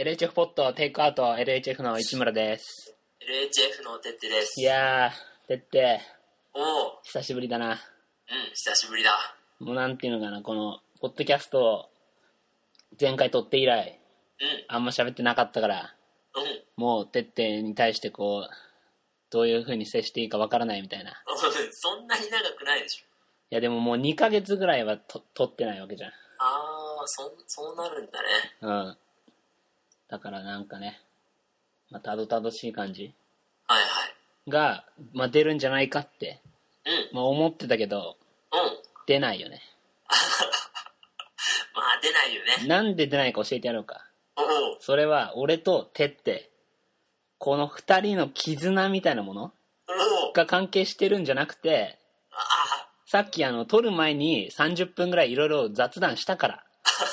LHF ポットテイクアウト LHF の市村です。 LHF のてってです。 いやー、てっておう、 久しぶりだな。 久しぶりだ。 もうなんていうのかな、このポッドキャストを前回撮って以来あんま喋ってなかったから、もうてってに対してこうどういう風に接していいかわからないみたいな。 そんなに長くないでしょ。 いやでももう2ヶ月ぐらいは撮ってないわけじゃん。 そうなるんだね。 うん。だからなんかね、まあ、たどたどしい感じはいはい。 が、まあ、出るんじゃないかって、まあ、思ってたけど、出ないよね。 まあ出ないよね。 なんで出ないか教えてやろうか。 おう、 それは俺とてってこの2人の絆みたいなものが関係してるんじゃなくて、さっき撮る前に30分ぐらいいろいろ雑談したから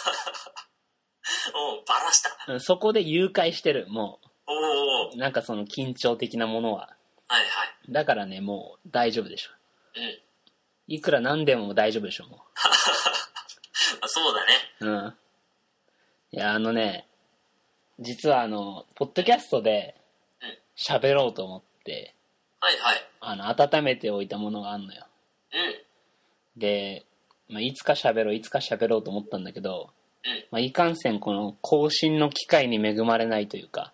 バラした。 そこで誘拐してる。もおう、 なんかその緊張的なものは。 はいはい。 だからね、もう大丈夫でしょ。いくら何でも大丈夫でしょ、もそうだね。 う。いや、実はポッドキャストで喋ろうと思って、 はいはい。 温めておいたものがあんのよ。で、まあ、いつか喋ろうと思ったんだけど、まあ、いかんせんこの更新の機会に恵まれないというか、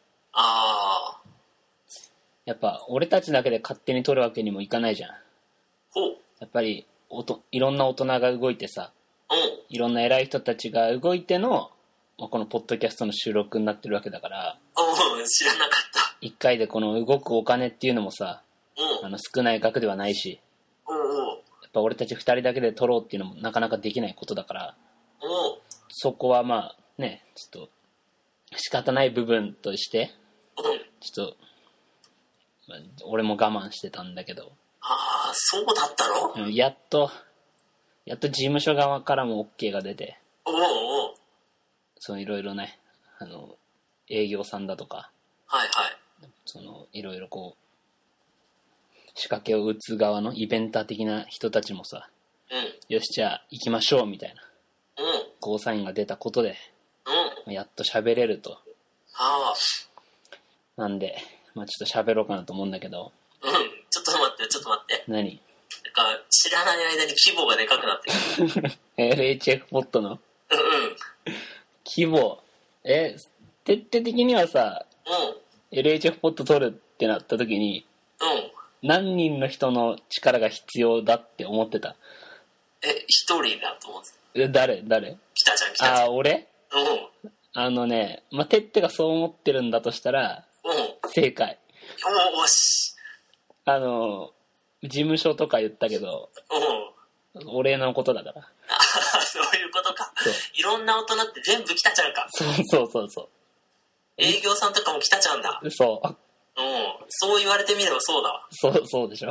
やっぱ俺たちだけで勝手に撮るわけにもいかないじゃん。やっぱりいろんな大人が動いてさ、いろんな偉い人たちが動いての、まあ、このポッドキャストの収録になってるわけだから、 知らなかった。 一回でこの動くお金っていうのもさ、少ない額ではないし、やっぱ俺たち2人だけで撮ろうっていうのもなかなかできないことだから、そこはまあね、ちょっと仕方ない部分としてちょっと、まあ、俺も我慢してたんだけど、 そうだったの？ やっと事務所側からも OK が出て、そのいろいろね、営業さんだとか、 はいはい。 そのいろいろこう仕掛けを打つ側のイベンター的な人たちもさ、よしじゃあ行きましょうみたいなゴーサインが出たことで、やっと喋れると。なんで、まあ、ちょっと喋ろうかなと思うんだけど。 ちょっと待って。 何？ なんか知らない間に規模がでかくなってる。 LHF ポットの規模。徹底的にはさ、LHF ポット取るってなった時に、何人の人の力が必要だって思ってた？ 一人だと思ってた。 誰？ 来たじゃん。 俺？まあ、てってがそう思ってるんだとしたら、正解。 よし。 事務所とか言ったけど、俺のことだから。 そういうことか。いろんな大人って全部来たちゃうか。 そう。 営業さんとかも来たちゃうんだ。 そう。 そう言われてみればそうだわ。 そうでしょ。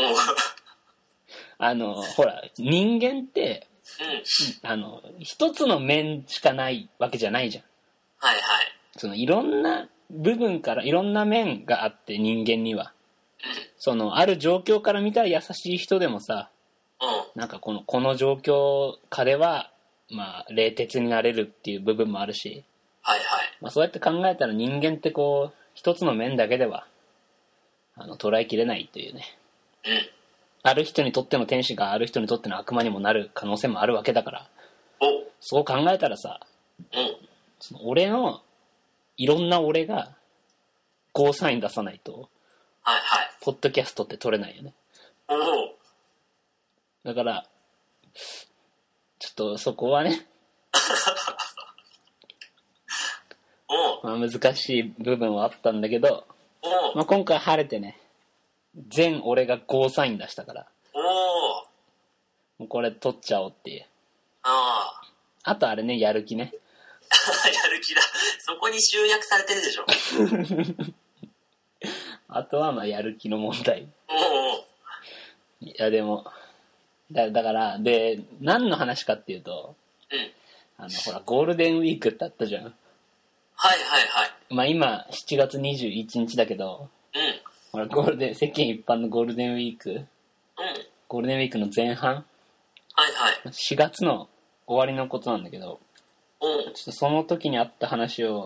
ほら、人間って、一つの面しかないわけじゃないじゃん。 はいはい。 そのいろんな部分からいろんな面があって、人間には。そのある状況から見たら優しい人でもさ、なんかこの状況下ではまあ冷徹になれるっていう部分もあるし、まあ、そうやって考えたら人間ってこう一つの面だけでは捉えきれないというね、ある人にとっての天使がある人にとっての悪魔にもなる可能性もあるわけだから、そう考えたらさ、その俺のいろんな俺がゴーサイン出さないと、ポッドキャストって撮れないよね。だからちょっとそこはねまあ難しい部分はあったんだけど、まあ、今回晴れてね、全俺がゴーサイン出したから、もうこれ撮っちゃおうっていう。あとあれね、やる気ね。 やる気だ。そこに集約されてるでしょ。 あとはまあやる気の問題。いやでもだからで何の話かっていうと、ほらゴールデンウィークってあったじゃん。まあ今7月21日だけど、ほら世間一般のゴールデンウィーク、ゴールデンウィークの前半、4月の終わりのことなんだけど、ちょっとその時にあった話を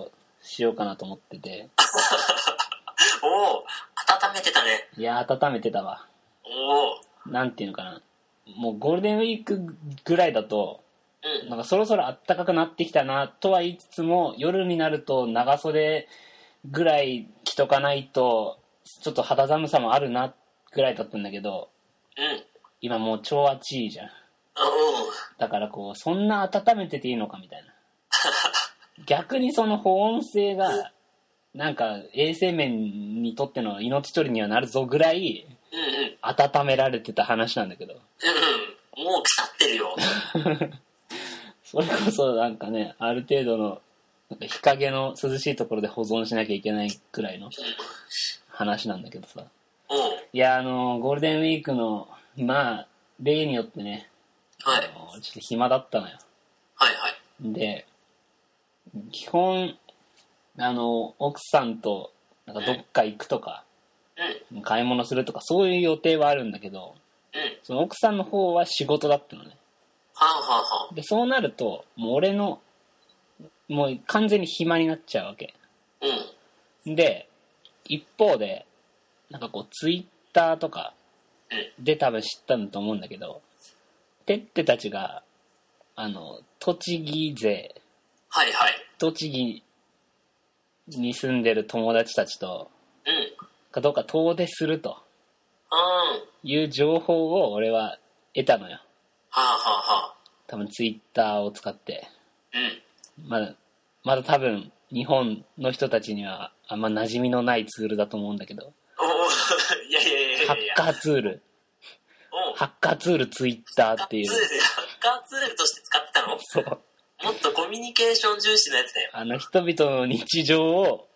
しようかなと思ってて。 おお、温めてたね。 いや、温めてたわ。 おお。 なんていうのかな。もうゴールデンウィークぐらいだと、なんかそろそろ暖かくなってきたなとは言いつつも、夜になると長袖ぐらい着とかないとちょっと肌寒さもあるなぐらいだったんだけど、今もう超暑いじゃん。だからこうそんな温めてていいのかみたいな。逆にその保温性がなんか衛生面にとっての命取りにはなるぞぐらい温められてた話なんだけど、 もう腐ってるよ。 それこそなんかね、ある程度のなんか日陰の涼しいところで保存しなきゃいけないくらいの話なんだけどさ。いや、ゴールデンウィークのまあ例によってね、ちょっと暇だったのよ。で、基本奥さんとなんかどっか行くとか、買い物するとかそういう予定はあるんだけど、その奥さんの方は仕事だったのね。でそうなるともう俺のもう完全に暇になっちゃうわけ。で一方でなんかこうツイッターとかで多分知ったんだと思うんだけど、てってたちが栃木勢、栃木に住んでる友達たちとかどうか遠出するという情報を俺は得たのよ。多分ツイッターを使って、まだ多分日本の人たちにはあんま馴染みのないツールだと思うんだけど、ハッカーツールツイッターっていう。 ハッカーツールとして使ってたの？ そう。 もっとコミュニケーション重視のやつだよ。 人々の日常を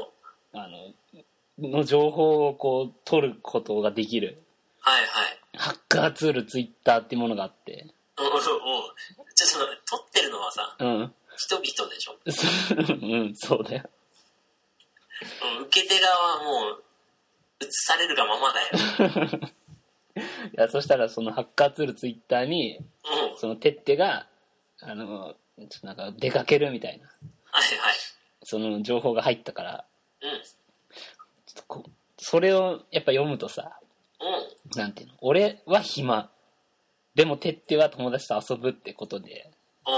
の情報をこう取ることができる。ハッカーツールツイッターっていうものがあって。 じゃあその取ってるのはさ、人々でしょ。 そうだよ。 受け手側はもう映されるがままだよ。 いや、そしたらそのハッカーツールツイッターに、そのてってがちょっとなんか出かけるみたいな、その情報が入ったから、ちょっとそれをやっぱ読むとさ、なんていうの、俺は暇でもてっては友達と遊ぶってことで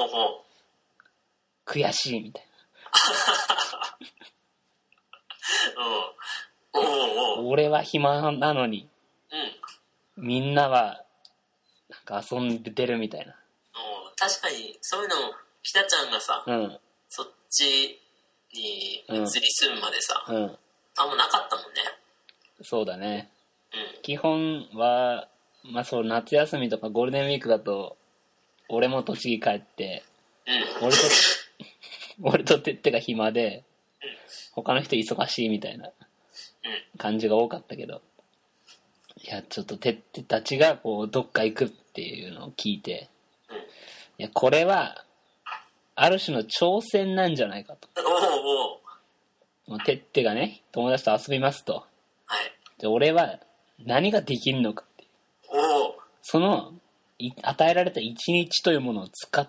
悔しいみたいな。俺は暇なのに、みんなはなんか遊んでるみたいな。 確かにそういうの北ちゃんがさ、そっちに移り住むまでさ、あんまなかったもんね。そうだね。基本はそう夏休みとかゴールデンウィークだと俺も栃木帰って、俺とてってが暇で、他の人忙しいみたいな感じが多かったけど、いやちょっとてってたちがこうどっか行くっていうのを聞いて、いやこれはある種の挑戦なんじゃないかと。てってがね友達と遊びますと、で俺は何ができるのかっていう、その与えられた一日というものを使って、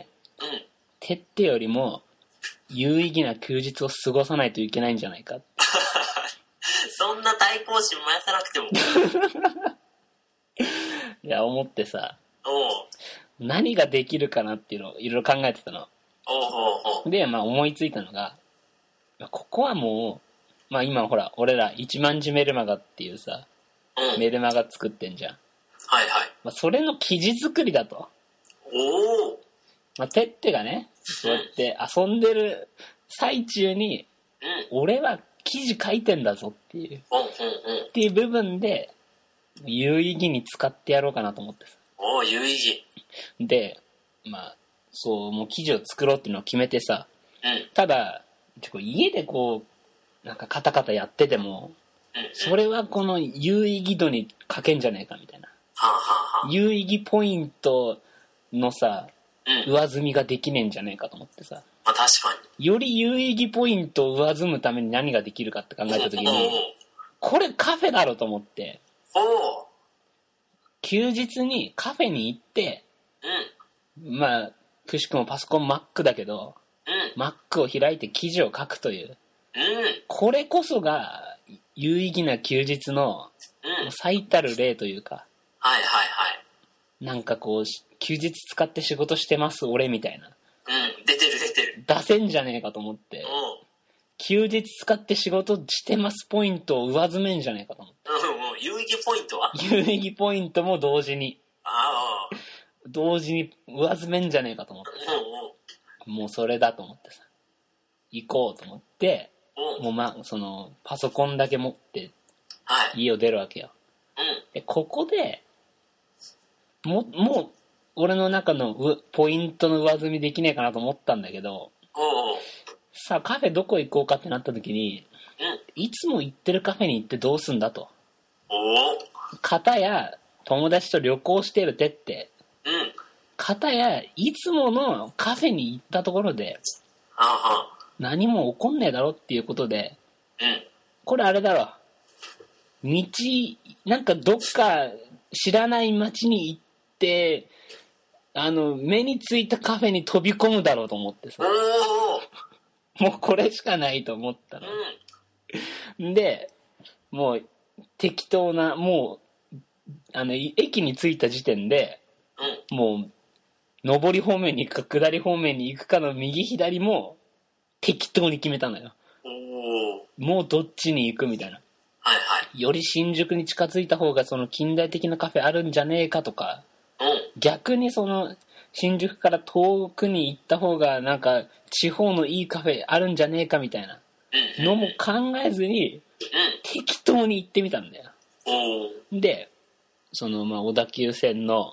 てってよりも有意義な休日を過ごさないといけないんじゃないかってそんな対抗心燃やさなくてもいや思ってさ、何ができるかなっていうのをいろいろ考えてたの。で思いついたのが、ここはもう今ほら俺ら一万字メルマガっていうさ、メルマガ作ってんじゃん。それの記事作りだと。てってがねそうやって遊んでる最中に、俺は記事書いてんだぞっていう、っていう部分で有意義に使ってやろうかなと思ってさ。有意義でそうもう記事を作ろうっていうのを決めてさ、ただ家でこうなんかカタカタやってても、それはこの有意義度に欠けんじゃねえかみたいな、有意義ポイントのさ、上積みができねえんじゃねえかと思ってさ、 確かにより有意義ポイントを上積むために何ができるかって考えた時に、これカフェだろと思って、休日にカフェに行って、くしくもパソコン Mac だけど、 Mac を開いて記事を書くという、これこそが有意義な休日の最たる例というか、 はいはいはい。 なんかこう休日使って仕事してます俺みたいな、 出てる出てる。 出せんじゃねえかと思って、休日使って仕事してますポイントを上積めんじゃねえかと思って、 有意義ポイントは？ 有意義ポイントも同時に上積めんじゃねえかと思ってさ、もうそれだと思ってさ、行こうと思って、もうそのパソコンだけ持って家を出るわけよ。でここでもう俺の中のポイントの上積みできねえかなと思ったんだけど、さあカフェどこ行こうかってなった時に、いつも行ってるカフェに行ってどうすんだと。片や友達と旅行してるてって、片やいつものカフェに行ったところで何も起こんねえだろっていうことで、これあれだろ、なんかどっか知らない街に行って目についたカフェに飛び込むだろうと思ってさ、もうこれしかないと思ったの、でもう適当な、もう駅に着いた時点で、もう上り方面に行くか下り方面に行くかの右左も適当に決めたのよ。もうどっちに行くみたいな、より新宿に近づいた方がその近代的なカフェあるんじゃねえかとか、逆にその新宿から遠くに行った方がなんか地方のいいカフェあるんじゃねえかみたいなのも考えずに適当に行ってみたんだよ。でその小田急線の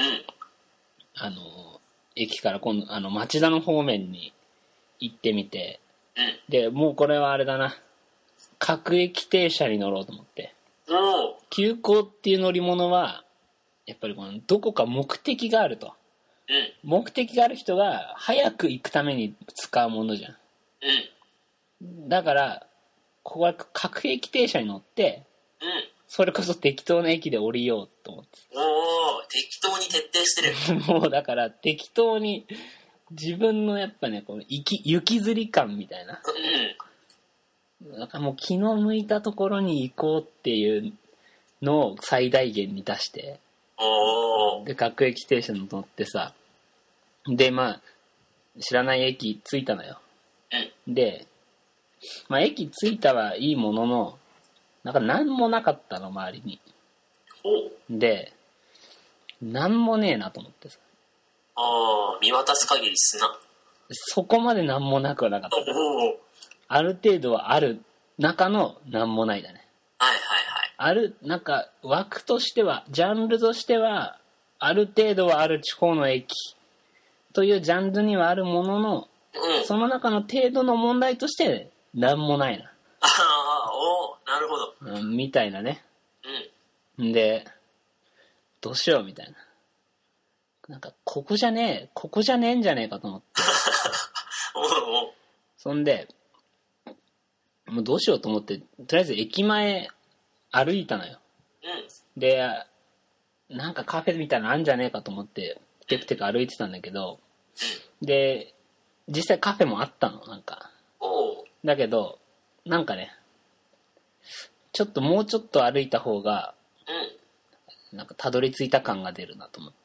駅から今度町田の方面に行ってみて、でもうこれはあれだな、各駅停車に乗ろうと思って。急行っていう乗り物はやっぱりこのどこか目的があると、目的がある人が早く行くために使うものじゃん、だからここは各駅停車に乗って、それこそ適当な駅で降りようと思って。 適当に徹底してる。 もうだから適当に自分のやっぱねこの行きずり感みたいな、なんかもう気の向いたところに行こうっていうのを最大限に出して、で各駅停車に乗ってさ、で知らない駅着いたのよ。で駅着いたはいいものの、なんか何もなかったの周りに。で何もねえなと思ってさ、 見渡す限り砂。 そこまで何もなくはなかった。ある程度はある中の何もないだね。あるなんか枠としては、ジャンルとしてはある程度はある地方の駅というジャンルにはあるものの、その中の程度の問題として何もないな。 なるほど。 みたいなね。でどうしようみたいな、なんかここじゃねえんじゃねえかと思ってそんでもうどうしようと思って、とりあえず駅前歩いたのよ。でなんかカフェみたいなのあんじゃねえかと思ってテクテク歩いてたんだけど、で実際カフェもあったの、なんか。だけどなんかね、ちょっともうちょっと歩いた方がなんかたどり着いた感が出るなと思って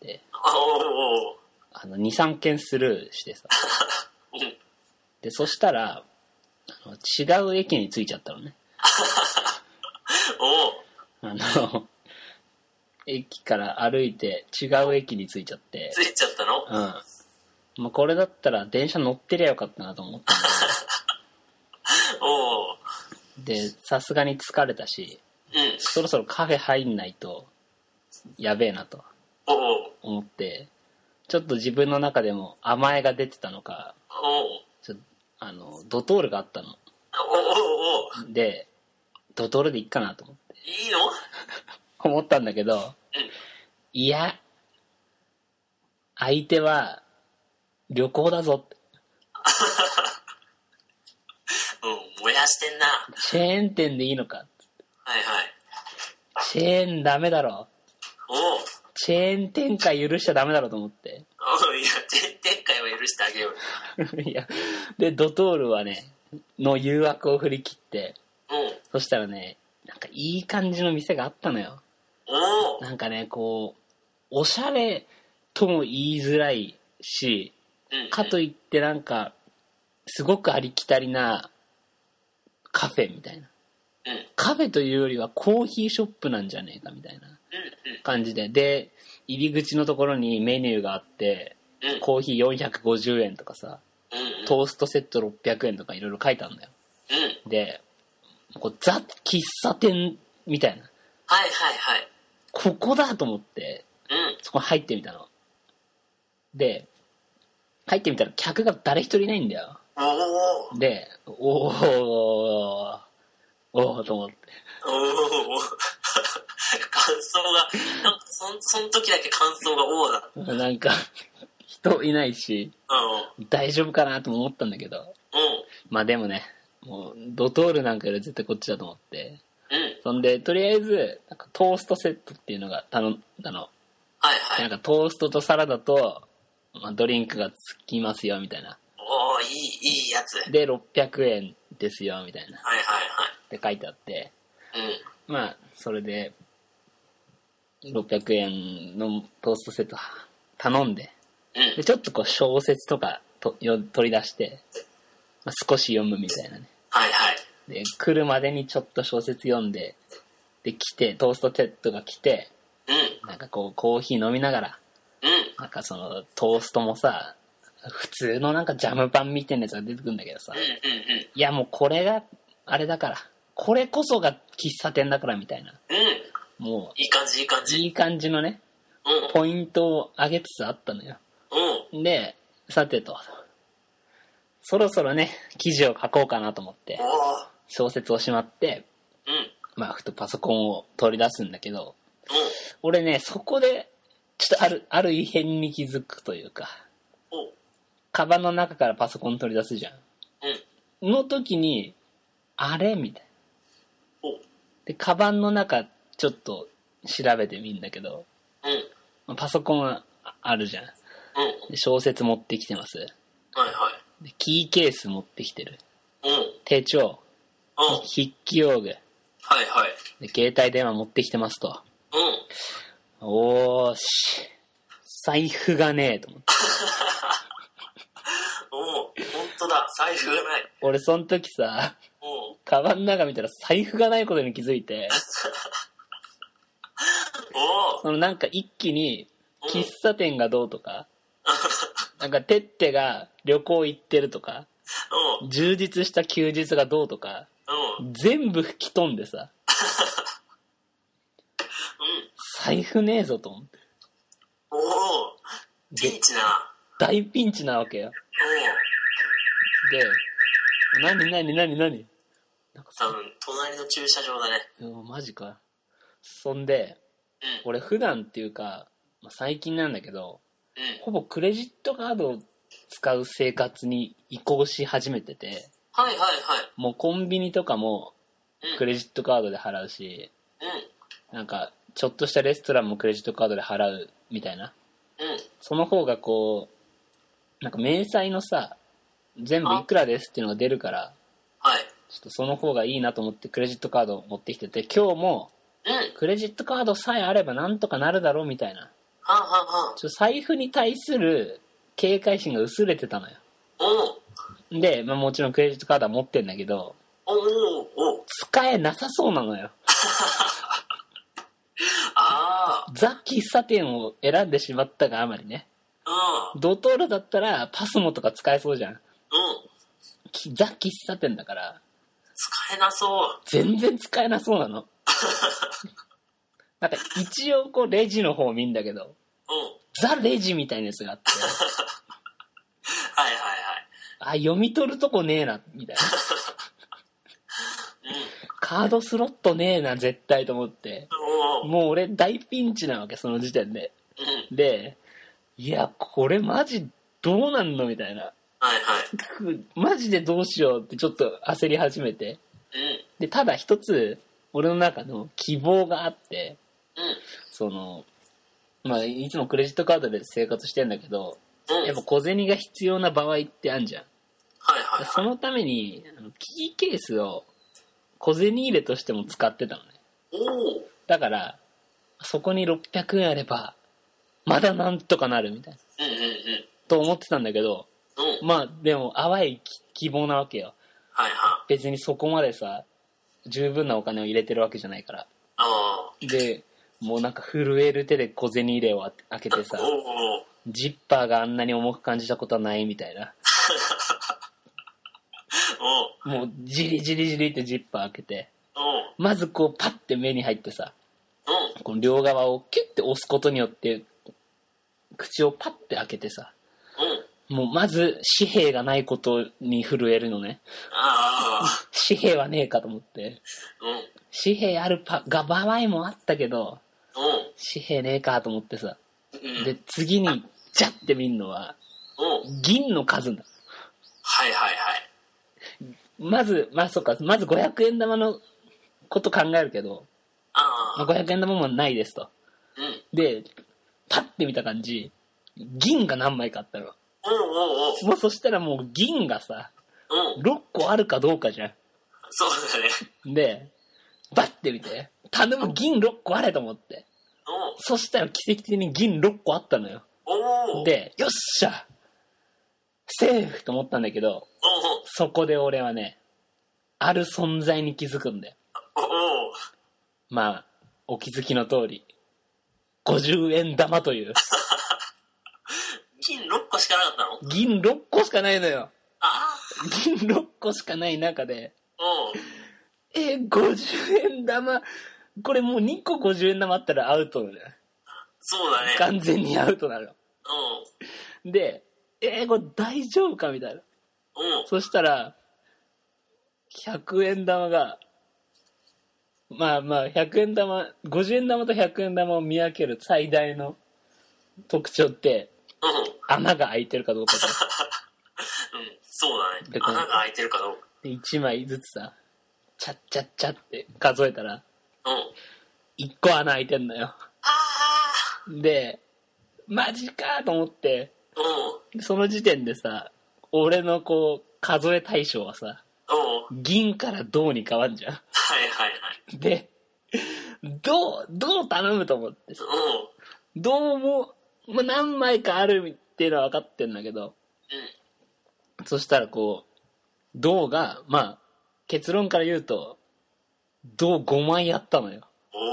、2、3軒スルーしてさでそしたら違う駅に着いちゃったのね駅から歩いて違う駅に着いちゃって。 着いちゃったの？ これだったら電車乗ってりゃよかったなと思ったんだけどでさすがに疲れたし、そろそろカフェ入んないとやべえなと思って、ちょっと自分の中でも甘えが出てたのか、ドトールがあったので、ドトールでいいかなと思っていいの思ったんだけど、いや相手は旅行だぞって燃やしてんな。 チェーン店でいいのかって。チェーンダメだろ、チェーン展開許しちゃダメだろと思って、 いや、前回は許してあげよう。 いや、で、ドトールはね、の誘惑を振り切って、そしたらね、なんかいい感じの店があったのよ。なんかね、こう、おしゃれとも言いづらいし、かといってなんか、すごくありきたりなカフェみたいな。カフェというよりはコーヒーショップなんじゃねえかみたいな感じで。で、入り口のところにメニューがあって、コーヒー450円とかさ、トーストセット600円とかいろいろ書いてあるんだよ。で、こうザ・喫茶店みたいな。 はいはいはい。 ここだと思って、そこ入ってみたの。で、入ってみたら客が誰一人いないんだよ。で、おーと思って。 感想が、なんかその時だけ感想がおーだ。 なんか、人いないし、大丈夫かなとも思ったんだけど、まあでもね、もう、ドトールなんかより絶対こっちだと思って、そんで、とりあえず、なんかトーストセットっていうのが頼んだの。 はいはい。 なんかトーストとサラダと、まあ、ドリンクがつきますよ、みたいな。 いいやつ。 で、600円ですよ、みたいな。 はいはいはい。 って書いてあって、まあ、それで、600円のトーストセット頼んで、で、ちょっとこう小説とか取り出して、まあ、少し読むみたいなね。 はいはい。 で、来るまでにちょっと小説読んで、で、来て、トーストセットが来て、なんかこう、コーヒー飲みながら、なんかその、トーストもさ、普通のなんかジャムパンみたいなやつが出てくるんだけどさ、いやもうこれが、あれだから、これこそが喫茶店だからみたいな。もう、 いい感じいい感じ。 いい感じのね、ポイントを上げつつあったのよ。で、さてと、そろそろね、記事を書こうかなと思って、小説をしまって、まあ、ふとパソコンを取り出すんだけど、俺ね、そこで、ちょっとある異変に気づくというか、カバンの中からパソコン取り出すじゃん。の時に、あれみたいな。で、カバンの中、ちょっと調べてみんだけど、パソコンはあるじゃん。で小説持ってきてます。 はいはい。 でキーケース持ってきてる。手帳。筆記用具。 はいはい。 で携帯電話持ってきてますと。おーし。財布がねえと思って。 本当だ、財布がない。 俺その時さ、カバンの中見たら財布がないことに気づいて、そのなんか一気に喫茶店がどうとか、なんかテッテが旅行行ってるとか、充実した休日がどうとか、全部吹き飛んでさ、財布ねえぞと思って。 ピンチな。 大ピンチなわけよ。で、何なんか多分隣の駐車場だね。 マジか。そんで、俺普段っていうか、まあ、最近なんだけど、ほぼクレジットカードを使う生活に移行し始めてて、 はいはいはい。 もうコンビニとかもクレジットカードで払うし、なんかちょっとしたレストランもクレジットカードで払うみたいな。その方がこう、なんか明細のさ、全部いくらですっていうのが出るから、ちょっとその方がいいなと思ってクレジットカードを持ってきてて、今日もクレジットカードさえあればなんとかなるだろうみたいな。ちょっと財布に対する警戒心が薄れてたのよ。で、まあ、もちろんクレジットカードは持ってんだけど、使えなさそうなのよ。ザ・喫茶店を選んでしまったがあまりね。ドトールだったらパスモとか使えそうじゃん。ザ・喫茶店だから使えなそう。 全然使えなそうなの。なんか一応こうレジの方見んだけど、ザ・レジみたいなやつがあって、読み取るとこねえなみたいな。カードスロットねえな絶対と思って、もう俺大ピンチなわけその時点で。で、いやこれマジどうなんのみたいな。マジでどうしようってちょっと焦り始めて。でただ一つ俺の中の希望があって、そのまあいつもクレジットカードで生活してんだけど、やっぱ小銭が必要な場合ってあるじゃん。 はいはいはい。 そのためにキーケースを小銭入れとしても使ってたのね。 おだからそこに600円あればまだなんとかなるみたいな、と思ってたんだけど、まあでも淡い希望なわけよ。 はいはい。 別にそこまでさ十分なお金を入れてるわけじゃないから。でもうなんか震える手で小銭入れを開けてさ、ジッパーがあんなに重く感じたことはないみたいな。もうジリジリジリってジッパー開けて、まずこうパッて目に入ってさ、この両側をキュッて押すことによって口をパッて開けてさ、もうまず紙幣がないことに震えるのね。紙幣はねえかと思って、紙幣ある場合もあったけど、紙幣ねえかと思ってさ、で次にジャッて見るのは銀の数だ。 はいはいはい。 まず500円玉のこと考えるけど、500円玉もないですと。でパッて見た感じ、銀が何枚かあったの。もうそしたらもう銀がさ、6個あるかどうかじゃん。 そうだね。 でバッて見て、頼む銀6個あれと思って、そしたら奇跡的に銀6個あったのよ。でよっしゃセーフと思ったんだけど、そこで俺はね、ある存在に気づくんだよ。まあお気づきの通り50円玉という銀6個しかなかったの？ 銀6個しかないのよ。銀6個しかない中で、50円玉、これもう2個50円玉あったらアウトだよ。 そうだね。 完全にアウトなの。でこれ大丈夫かみたいな。そしたら100円玉が、まあ100円玉、50円玉と100円玉を見分ける最大の特徴って、穴が開いてるかどうかだ。 そうだね。穴が開いてるかどうか。 で1枚ずつさ、チャッチャッチャって数えたら、1個穴開いてんのよ。でマジかと思って、その時点でさ、俺のこう数え対象はさ、銀から銅に変わんじゃん。 はいはいはい。 で銅頼むと思ってさ、銅も、何枚かあるっていうのは分かってんだけど、そしたらこう銅が、結論から言うと銅5枚あったのよ。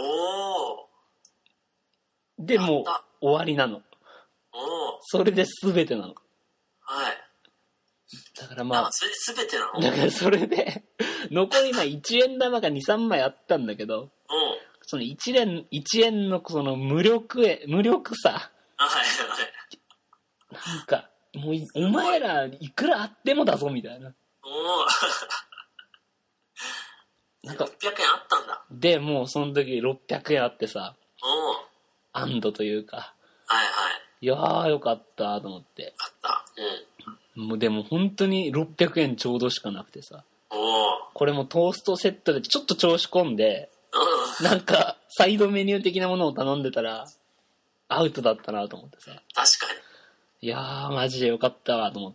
でもう終わりなの。それで全てなの。 はい。 だからそれで全てなの？ だからそれで残り1円玉が 2,3 枚あったんだけど、その1円のその無力さ、なんかもうお前らいくらあってもだぞみたいな。 なんか600円あったんだ。 でもうその時600円あってさ、安堵というか、いやーよかったと思って。もうでも本当に600円ちょうどしかなくてさ、これもトーストセットでちょっと調子込んで、なんかサイドメニュー的なものを頼んでたらアウトだったなと思ってさ。 確かに。いやーマジでよかったわと思って。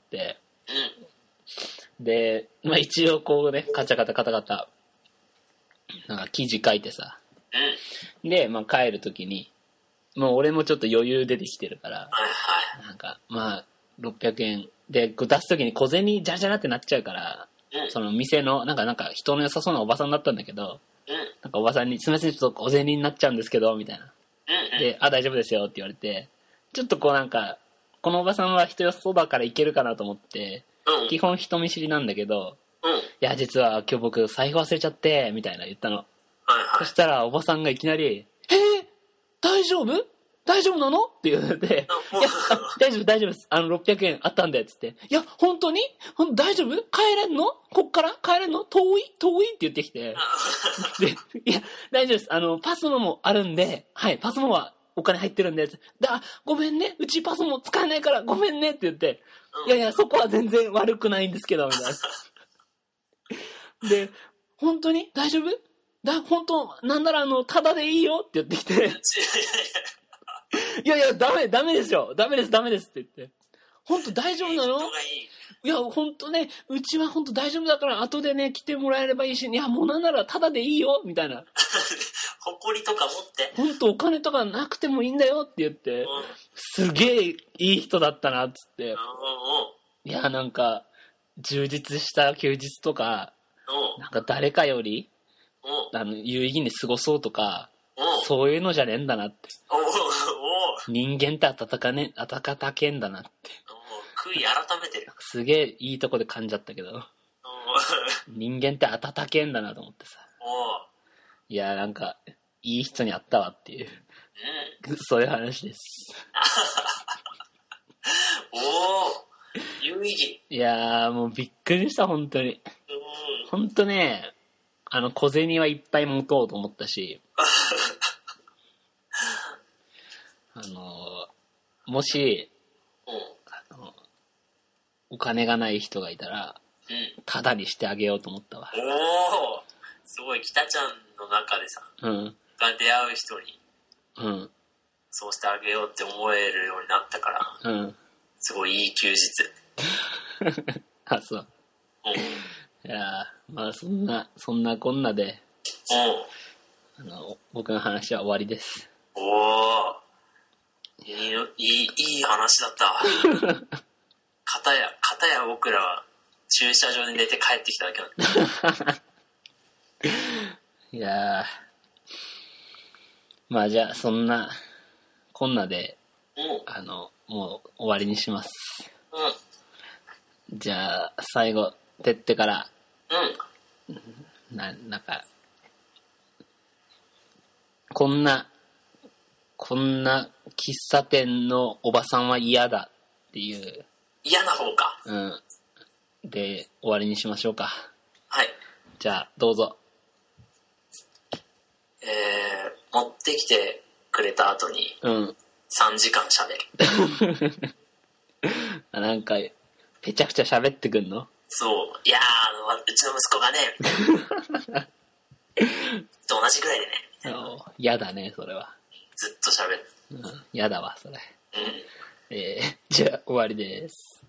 で、一応こうね、カチャカチャなんか記事書いてさ、で、帰る時にもう俺もちょっと余裕出てきてるから、なんか600円で出す時に小銭ジャラジャラってなっちゃうから、その店のなんか人の良さそうなおばさんだったんだけど、なんかおばさんにすみませんちょっと小銭になっちゃうんですけどみたいな、で大丈夫ですよって言われて、ちょっとこうなんかこのおばさんは人よさそうだからいけるかなと思って、基本人見知りなんだけど、いや実は今日僕財布忘れちゃってみたいな言ったの。そしたらおばさんがいきなり大丈夫なのって言われて、いや大丈夫です600円あったんでっつって、いや本当に大丈夫帰れんのこっから帰れんの遠いって言ってきて、でいや大丈夫ですパスモもあるんで、はいパスモはお金入ってるんで、ごめんねうちパスモ使えないからごめんねって言って、いやそこは全然悪くないんですけどみたいな。で本当に大丈夫本当なんならタダでいいよって言ってきていやいや、ダメですよ。ダメですって言って。本当大丈夫なの？ 人がいい。 いや、本当ね、うちは本当大丈夫だから、後でね、来てもらえればいいし、いや、もうなんならタダでいいよ、みたいな。 誇りとか持って。 本当お金とかなくてもいいんだよって言って、すげえいい人だったな、っつって。いや、なんか、充実した休日とか、なんか誰かより、有意義に過ごそうとか、そういうのじゃねえんだなって。人間って温かけんだなって。 悔い改めてる。 すげえいいとこで噛んじゃったけど、人間って温けんだなと思ってさ。いや、なんか、いい人に会ったわっていう、そういう話です。 有意義。 いやー、もうびっくりした、本当に。本当ね、小銭はいっぱい持とうと思ったし、もし、お金がない人がいたら、タダにしてあげようと思ったわ。 すごい、北ちゃんの中でさ、が出会う人に、そうしてあげようって思えるようになったから、すごいいい休日。 あ、そう。いや、まあそんなこんなで、僕の話は終わりです。 いい話だった。片や僕らは駐車場に寝て帰ってきただけなんだ。 いやー、まあじゃあそんなこんなで、もう終わりにします。じゃあ最後てってから、なんかこんな喫茶店のおばさんは嫌だっていう、 嫌な方か。 で終わりにしましょうか。 はい。 じゃあどうぞ。 持ってきてくれた後に3時間喋る。 なんかぺちゃくちゃ喋ってくんの？ そう。いやうちの息子がねと同じぐらいでね。 嫌だねそれは。 ずっと喋る。 嫌だわそれ。じゃあ終わりです。